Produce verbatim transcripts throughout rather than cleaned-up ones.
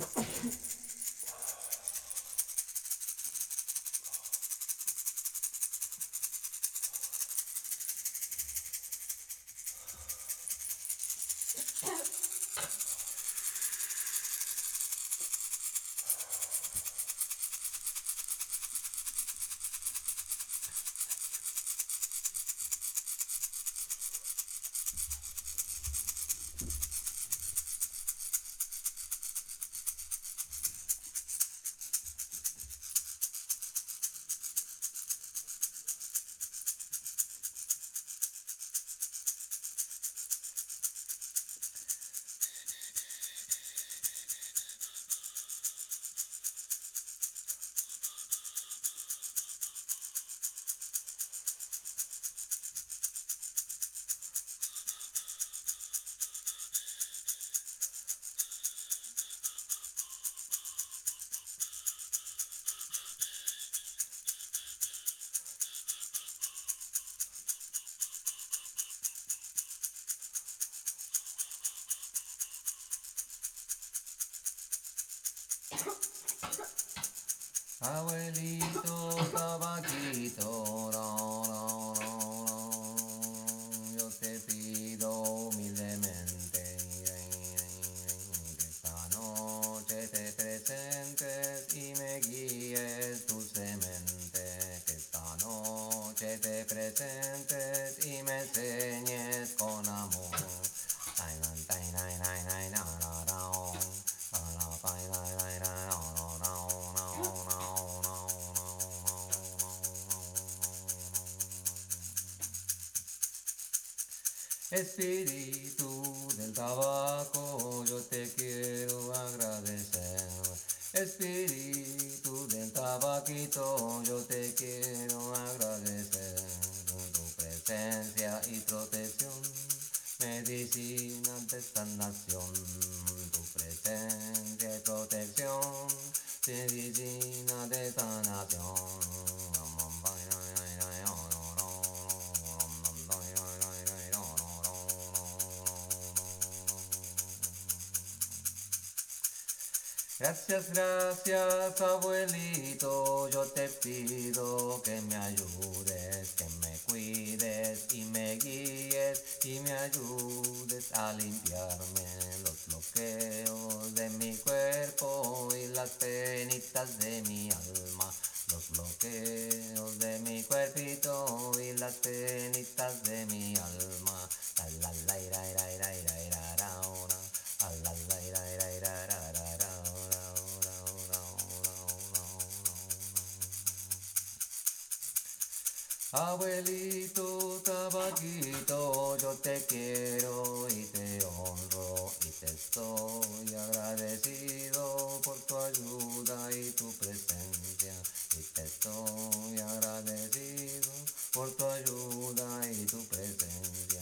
Abuelito tabaquito, no, no, no, no, yo te pido humildemente que esta noche te presentes y me guíes dulcemente, que esta noche te presentes y me enseñes con amor. Espíritu del tabaco, yo te quiero agradecer. Espíritu del tabaquito, yo te quiero agradecer. Tu presencia y protección, medicina de sanación. Tu presencia y protección, medicina de sanación. Gracias, gracias abuelito, yo te pido que me ayudes, que me cuides y me guíes y me ayudes a limpiarme los bloqueos de mi cuerpo y las penitas de mi alma. Los bloqueos de mi cuerpito y las penitas de mi alma. La la la ira ira ira ira ira ra ora. La la ira ira ira ra ra ra ora ora ora ora ora ora. Abuelito tabaquito, yo te quiero y te honro y te estoy agradecido por tu ayuda y tu presencia. Y te estoy agradecido por tu ayuda y tu presencia.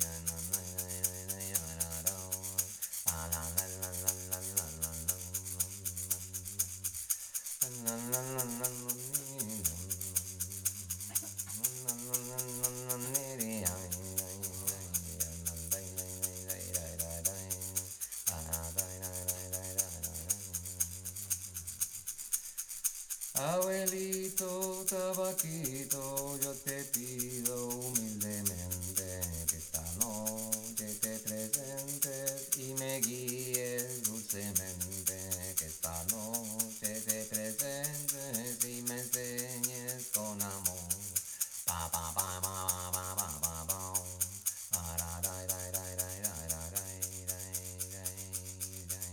Abuelito tabaquito, yo te pido humildemente que esta noche te presentes y me guíes dulcemente, que esta noche te presentes y me enseñes con amor. Pa pa pa pa pa pa pa pa. Ara ra ra ra ra ra ra ra ra ra ra.